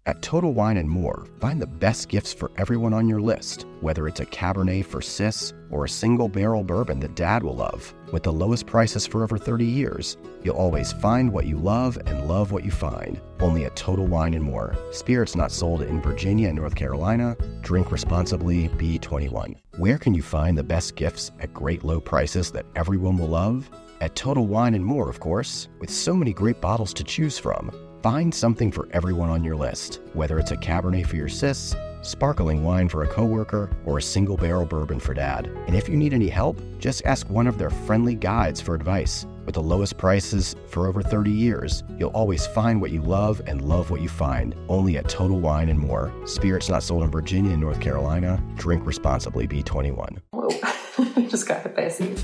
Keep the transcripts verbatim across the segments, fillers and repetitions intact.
At Total Wine and More, find the best gifts for everyone on your list, whether it's a Cabernet for sis or a single barrel bourbon that Dad will love. With the lowest prices for over thirty years, you'll always find what you love and love what you find. Only at Total Wine and More. Spirits not sold in Virginia and North Carolina. Drink responsibly. B twenty-one. Where can you find the best gifts at great low prices that everyone will love? At Total Wine and More, of course. With so many great bottles to choose from, find something for everyone on your list, whether it's a Cabernet for your sis, sparkling wine for a coworker, or a single barrel bourbon for Dad. And if you need any help, just ask one of their friendly guides for advice. With the lowest prices for over thirty years, you'll always find what you love and love what you find. Only at Total Wine and More. Spirits not sold in Virginia and North Carolina. Drink responsibly. B twenty-one. Whoa, I just got hit by a sneeze.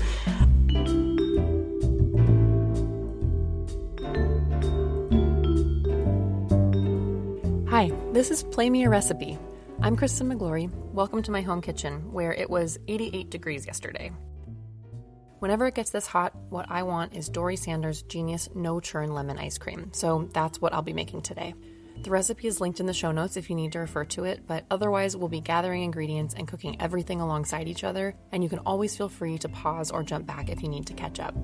Hi, this is Play Me a Recipe. I'm Kristen McGlory. Welcome to my home kitchen, where it was eighty-eight degrees yesterday. Whenever it gets this hot, what I want is Dory Sanders' Genius No Churn Lemon Ice Cream, so that's what I'll be making today. The recipe is linked in the show notes if you need to refer to it, but otherwise we'll be gathering ingredients and cooking everything alongside each other, and you can always feel free to pause or jump back if you need to catch up.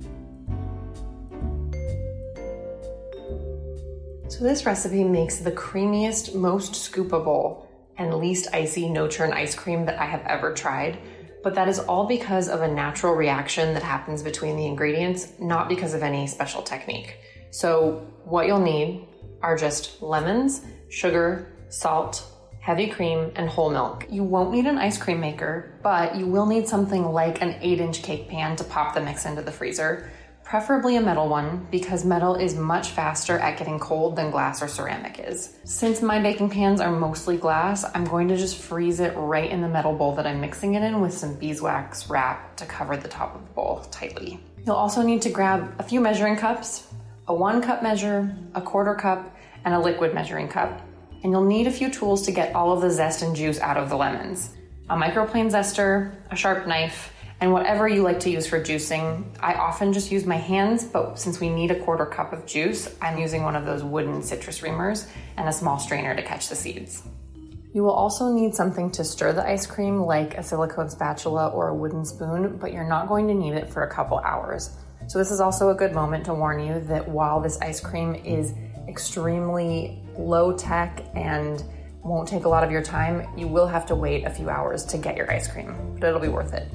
So this recipe makes the creamiest, most scoopable, and least icy no-churn ice cream that I have ever tried, but that is all because of a natural reaction that happens between the ingredients, not because of any special technique. So what you'll need are just lemons, sugar, salt, heavy cream, and whole milk. You won't need an ice cream maker, but you will need something like an eight inch cake pan to pop the mix into the freezer. Preferably a metal one, because metal is much faster at getting cold than glass or ceramic is. Since my baking pans are mostly glass, I'm going to just freeze it right in the metal bowl that I'm mixing it in with some beeswax wrap to cover the top of the bowl tightly. You'll also need to grab a few measuring cups, a one cup measure, a quarter cup, and a liquid measuring cup. And you'll need a few tools to get all of the zest and juice out of the lemons. A microplane zester, a sharp knife, and whatever you like to use for juicing. I often just use my hands, but since we need a quarter cup of juice, I'm using one of those wooden citrus reamers and a small strainer to catch the seeds. You will also need something to stir the ice cream, like a silicone spatula or a wooden spoon, but you're not going to need it for a couple hours. So this is also a good moment to warn you that while this ice cream is extremely low tech and won't take a lot of your time, you will have to wait a few hours to get your ice cream, but it'll be worth it.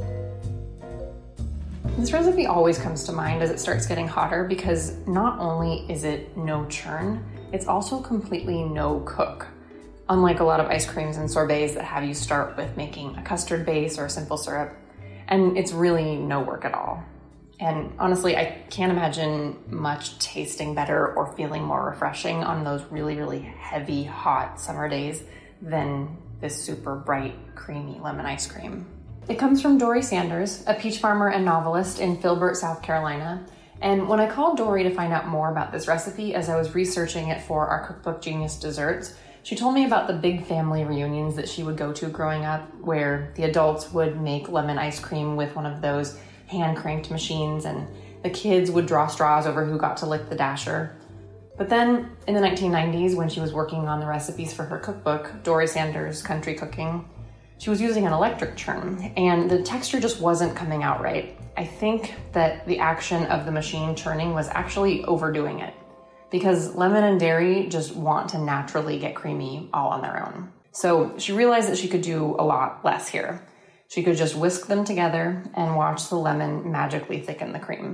This recipe always comes to mind as it starts getting hotter because not only is it no churn, it's also completely no cook. Unlike a lot of ice creams and sorbets that have you start with making a custard base or a simple syrup, and it's really no work at all. And honestly, I can't imagine much tasting better or feeling more refreshing on those really, really heavy, hot summer days than this super bright, creamy lemon ice cream. It comes from Dory Sanders, a peach farmer and novelist in Filbert, South Carolina. And when I called Dory to find out more about this recipe as I was researching it for our cookbook Genius Desserts, she told me about the big family reunions that she would go to growing up, where the adults would make lemon ice cream with one of those hand-cranked machines, and the kids would draw straws over who got to lick the dasher. But then in the nineteen nineties, when she was working on the recipes for her cookbook, Dory Sanders Country Cooking, she was using an electric churn, and the texture just wasn't coming out right. I think that the action of the machine churning was actually overdoing it, because lemon and dairy just want to naturally get creamy all on their own. So she realized that she could do a lot less here. She could just whisk them together and watch the lemon magically thicken the cream.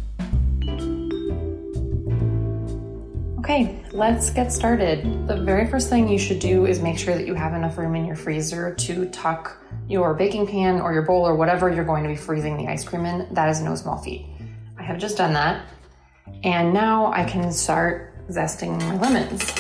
Okay, let's get started. The very first thing you should do is make sure that you have enough room in your freezer to tuck your baking pan or your bowl or whatever you're going to be freezing the ice cream in. That is no small feat. I have just done that. And now I can start zesting my lemons.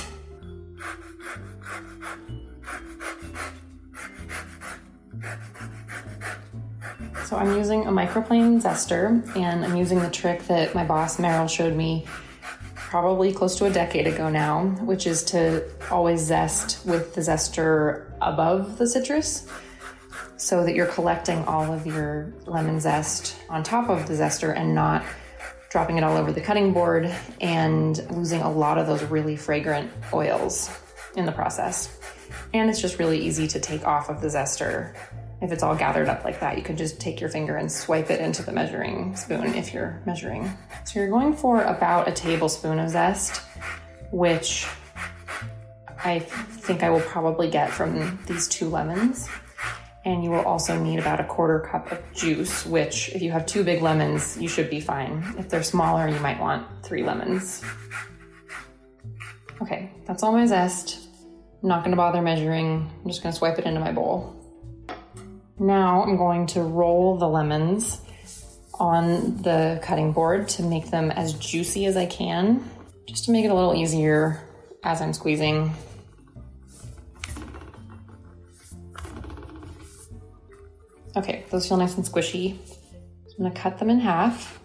So I'm using a microplane zester, and I'm using the trick that my boss Meryl showed me probably close to a decade ago now, which is to always zest with the zester above the citrus so that you're collecting all of your lemon zest on top of the zester and not dropping it all over the cutting board and losing a lot of those really fragrant oils. in the process. And it's just really easy to take off of the zester. If it's all gathered up like that, you can just take your finger and swipe it into the measuring spoon if you're measuring. So you're going for about a tablespoon of zest, which I think I will probably get from these two lemons. And you will also need about a quarter cup of juice, which if you have two big lemons, you should be fine. If they're smaller, you might want three lemons. Okay, that's all my zest. I'm not gonna bother measuring. I'm just gonna swipe it into my bowl. Now I'm going to roll the lemons on the cutting board to make them as juicy as I can, just to make it a little easier as I'm squeezing. Okay, those feel nice and squishy. So I'm gonna cut them in half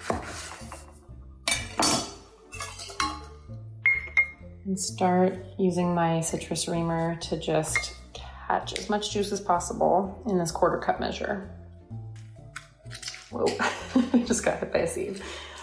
and start using my citrus reamer to just catch as much juice as possible in this quarter cup measure. Whoa, I just got hit by a seed.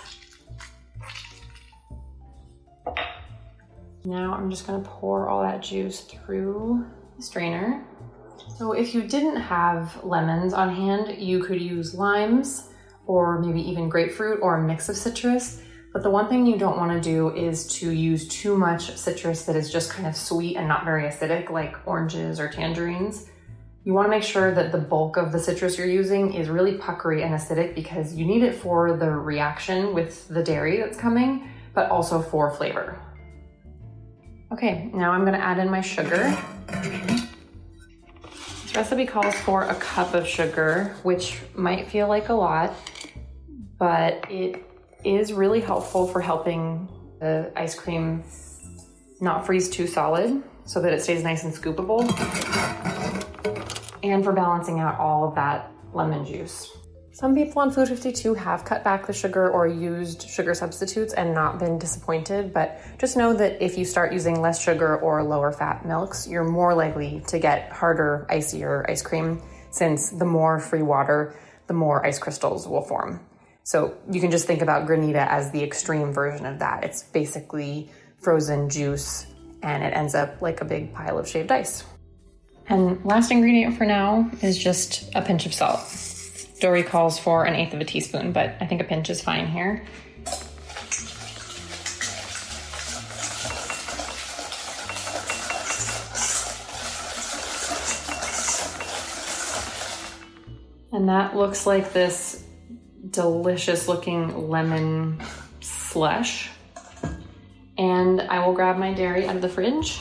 Now I'm just gonna pour all that juice through the strainer. So if you didn't have lemons on hand, you could use limes or maybe even grapefruit or a mix of citrus. But the one thing you don't want to do is to use too much citrus that is just kind of sweet and not very acidic, like oranges or tangerines. You want to make sure that the bulk of the citrus you're using is really puckery and acidic because you need it for the reaction with the dairy that's coming, but also for flavor. Okay, now I'm going to add in my sugar. This recipe calls for a cup of sugar, which might feel like a lot, but it is really helpful for helping the ice cream not freeze too solid so that it stays nice and scoopable, and for balancing out all of that lemon juice. Some people on Food fifty-two have cut back the sugar or used sugar substitutes and not been disappointed, but just know that if you start using less sugar or lower fat milks, you're more likely to get harder, icier ice cream, since the more free water, the more ice crystals will form. So you can just think about granita as the extreme version of that. It's basically frozen juice and it ends up like a big pile of shaved ice. And last ingredient for now is just a pinch of salt. Dory calls for an eighth of a teaspoon, but I think a pinch is fine here. And that looks like this delicious looking lemon slush. And I will grab my dairy out of the fridge.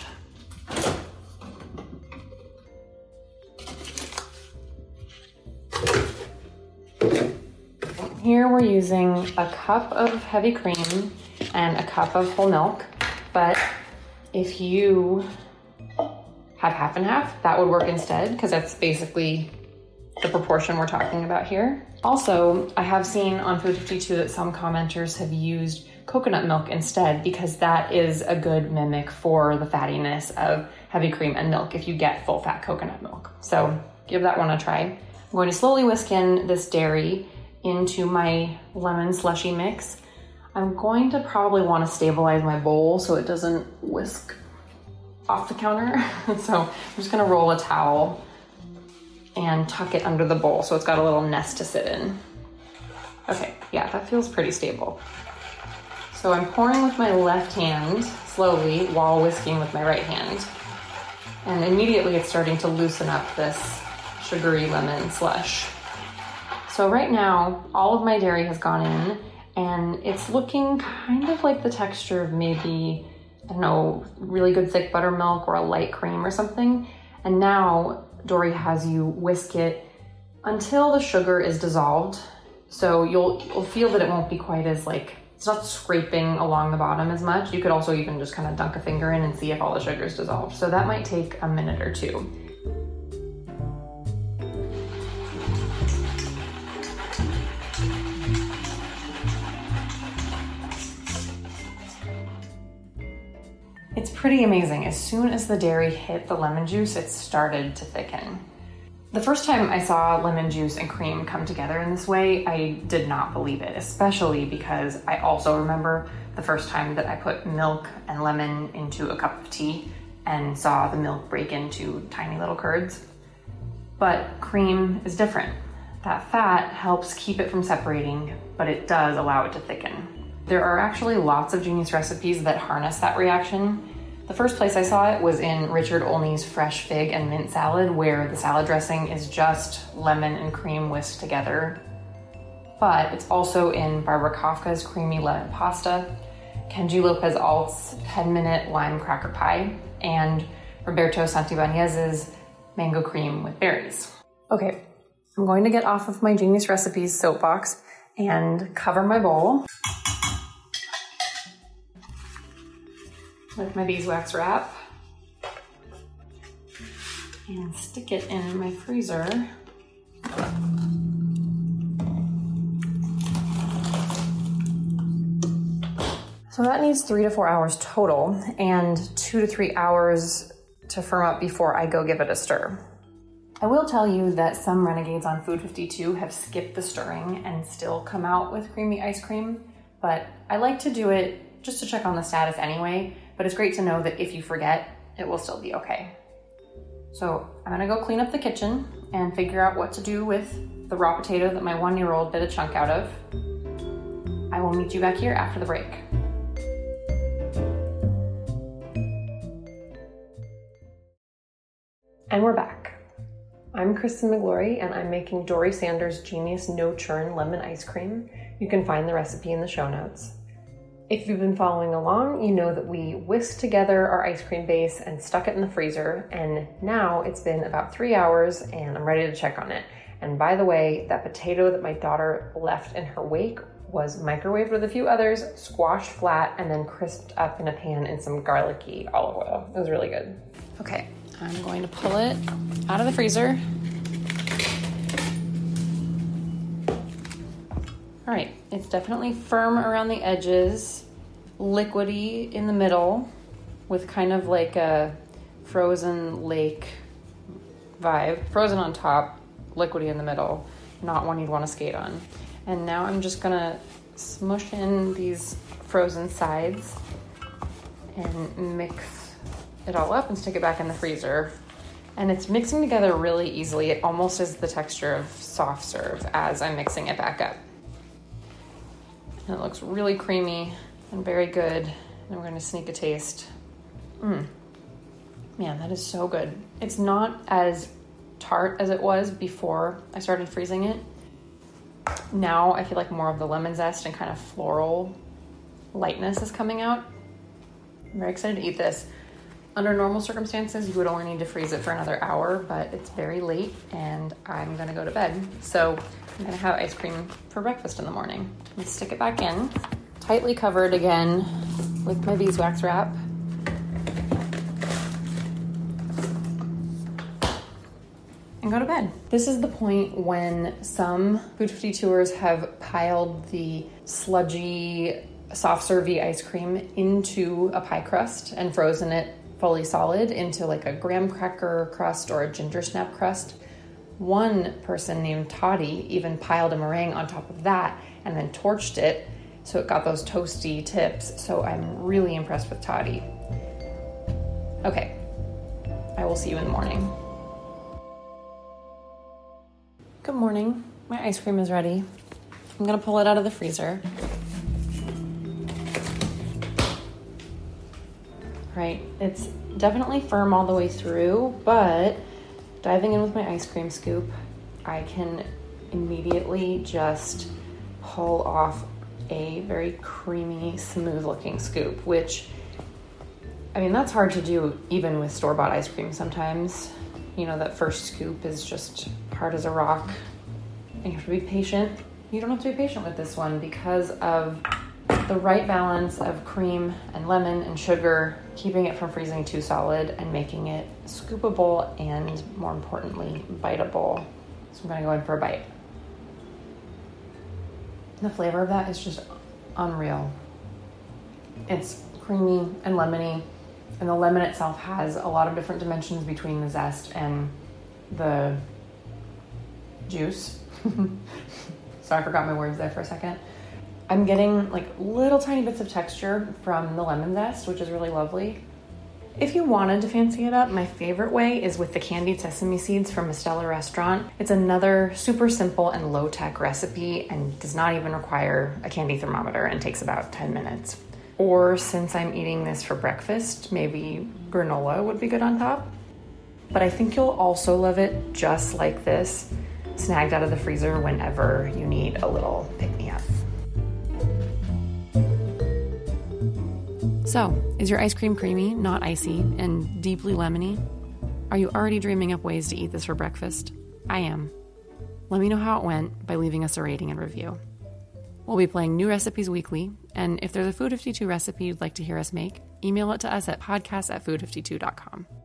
Here we're using a cup of heavy cream and a cup of whole milk, but if you have half and half, that would work instead, because that's basically the proportion we're talking about here. Also, I have seen on Food fifty-two that some commenters have used coconut milk instead, because that is a good mimic for the fattiness of heavy cream and milk if you get full fat coconut milk. So give that one a try. I'm going to slowly whisk in this dairy into my lemon slushy mix. I'm going to probably want to stabilize my bowl so it doesn't whisk off the counter. So I'm just gonna roll a towel and tuck it under the bowl so it's got a little nest to sit in. Okay, yeah, that feels pretty stable. So I'm pouring with my left hand slowly while whisking with my right hand. And immediately it's starting to loosen up this sugary lemon slush. So right now, all of my dairy has gone in and it's looking kind of like the texture of maybe, I don't know, really good thick buttermilk or a light cream or something. And now Dory has you whisk it until the sugar is dissolved. So you'll, you'll feel that it won't be quite as like, it's not scraping along the bottom as much. You could also even just kind of dunk a finger in and see if all the sugar is dissolved. So that might take a minute or two. It's pretty amazing. As soon as the dairy hit the lemon juice, it started to thicken. The first time I saw lemon juice and cream come together in this way, I did not believe it, especially because I also remember the first time that I put milk and lemon into a cup of tea, and saw the milk break into tiny little curds. But cream is different. That fat helps keep it from separating, but it does allow it to thicken. There are actually lots of Genius recipes that harness that reaction. The first place I saw it was in Richard Olney's fresh fig and mint salad, where the salad dressing is just lemon and cream whisked together. But it's also in Barbara Kafka's creamy lemon pasta, Kenji Lopez Alt's ten minute lime cracker pie, and Roberto Santibanez's mango cream with berries. Okay, I'm going to get off of my Genius Recipes soapbox and cover my bowl with my beeswax wrap and stick it in my freezer. So that needs three to four hours total and two to three hours to firm up before I go give it a stir. I will tell you that some renegades on Food fifty-two have skipped the stirring and still come out with creamy ice cream, but I like to do it just to check on the status anyway, but it's great to know that if you forget, it will still be okay. So I'm gonna go clean up the kitchen and figure out what to do with the raw potato that my one-year-old bit a chunk out of. I will meet you back here after the break. And we're back. I'm Kristen McGlory, and I'm making Dory Sanders' Genius No Churn Lemon Ice Cream. You can find the recipe in the show notes. If you've been following along, you know that we whisked together our ice cream base and stuck it in the freezer, and now it's been about three hours and I'm ready to check on it. And by the way, that potato that my daughter left in her wake was microwaved with a few others, squashed flat, and then crisped up in a pan in some garlicky olive oil. It was really good. Okay, I'm going to pull it out of the freezer. All right, it's definitely firm around the edges, liquidy in the middle, with kind of like a frozen lake vibe. Frozen on top, liquidy in the middle, not one you'd want to skate on. And now I'm just gonna smush in these frozen sides and mix it all up and stick it back in the freezer. And it's mixing together really easily. It almost is the texture of soft serve as I'm mixing it back up. And it looks really creamy and very good. And we're gonna sneak a taste. Mmm. Man, that is so good. It's not as tart as it was before I started freezing it. Now I feel like more of the lemon zest and kind of floral lightness is coming out. I'm very excited to eat this. Under normal circumstances, you would only need to freeze it for another hour, but it's very late and I'm gonna go to bed. So I'm gonna have ice cream for breakfast in the morning. Let's stick it back in, tightly covered again with my beeswax wrap. And go to bed. This is the point when some Food fifty-two-ers have piled the sludgy, soft servey ice cream into a pie crust and frozen it fully solid into like a graham cracker crust or a ginger snap crust. One person named Toddy even piled a meringue on top of that and then torched it so it got those toasty tips. So I'm really impressed with Toddy. Okay, I will see you in the morning. Good morning. My ice cream is ready. I'm gonna pull it out of the freezer. Right, it's definitely firm all the way through, but diving in with my ice cream scoop, I can immediately just pull off a very creamy, smooth looking scoop, which, I mean, that's hard to do even with store-bought ice cream sometimes. You know, that first scoop is just hard as a rock and you have to be patient. You don't have to be patient with this one because of the right balance of cream and lemon and sugar, keeping it from freezing too solid and making it scoopable and, more importantly, biteable. So I'm gonna go in for a bite. The flavor of that is just unreal. It's creamy and lemony, and the lemon itself has a lot of different dimensions between the zest and the juice. Sorry, I forgot my words there for a second. I'm getting like little tiny bits of texture from the lemon zest, which is really lovely. If you wanted to fancy it up, my favorite way is with the candied sesame seeds from Estella Restaurant. It's another super simple and low-tech recipe and does not even require a candy thermometer and takes about ten minutes. Or since I'm eating this for breakfast, maybe granola would be good on top. But I think you'll also love it just like this, snagged out of the freezer whenever you need a little pick-me-up. So, is your ice cream creamy, not icy, and deeply lemony? Are you already dreaming up ways to eat this for breakfast? I am. Let me know how it went by leaving us a rating and review. We'll be playing new recipes weekly, and if there's a Food fifty-two recipe you'd like to hear us make, email it to us at podcast at food fifty-two dot com.